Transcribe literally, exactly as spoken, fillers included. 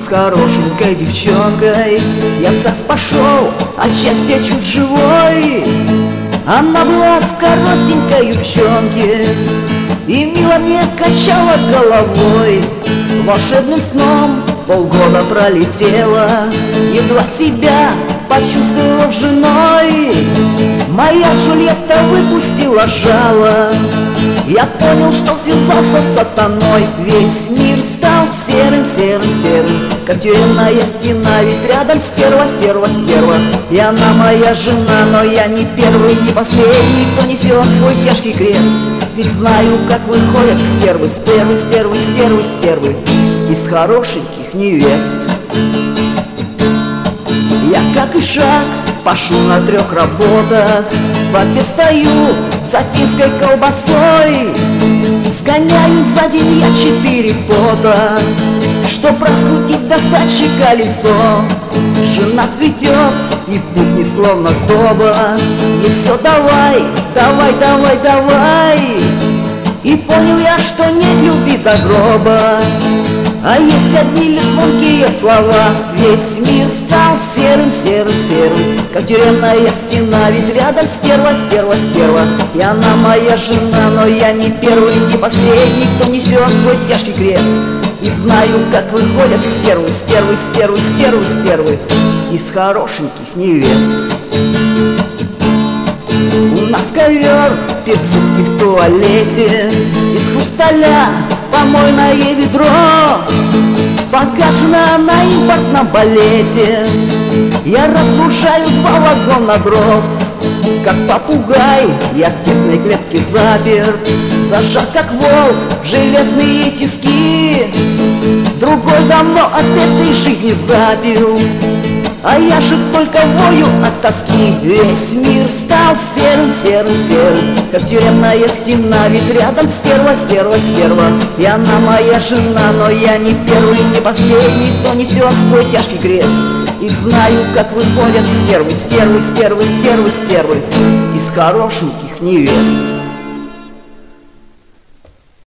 с хорошенькой девчонкой я в ЗАГС пошел, от счастья чуть живой. Она была в коротенькой юбчонке и мило мне качала головой. Волшебным сном полгода пролетело, едва себя почувствовав женой. Моя Джульетта выпустила жало, я понял, что связался с сатаной. Весь мир стал серым, серым, серым, как тюремная стена. Ведь рядом стерва, стерва, стерва, и она моя жена. Но я не первый, не последний, кто несет свой тяжкий крест. Ведь знаю, как выходят стервы, стервы, стервы, стервы, стервы из хорошеньких невест. Я, как и шаг, пашу на трех работах, в бабе стою за финской колбасой. Сгоняю за день я четыре пота, чтоб раскрутить достаточно колесо. Жена цветет, и путь не словно сдоба, и все давай, давай, давай, давай. И понял я, что нет любви до гроба, а есть одни лишь звонкие слова. Весь мир стал серым, серым, серым, как тюремная стена. Ведь рядом стерва, стерва, стерва, и она моя жена. Но я не первый, не последний, кто несет свой тяжкий крест. И знаю, как выходят стервы, стервы, стервы, стервы, стервы из хорошеньких невест. У нас ковер персидский в туалете, из хрусталя помойное ведро, погашена на импортном балете. Я разгружаю два вагона дров, как попугай я в тесной клетке запер, зажат как волк в железные тиски. Другой давно от этой жизни запил, а я же только вою от тоски. Весь мир стал серым, серым, серым, как тюремная стена. Ведь рядом стерва, стерва, стерва, и она моя жена. Но я не первый, не последний, кто несет свой тяжкий крест. И знаю, как выходят стервы, стервы, стервы, стервы, стервы из хорошеньких невест.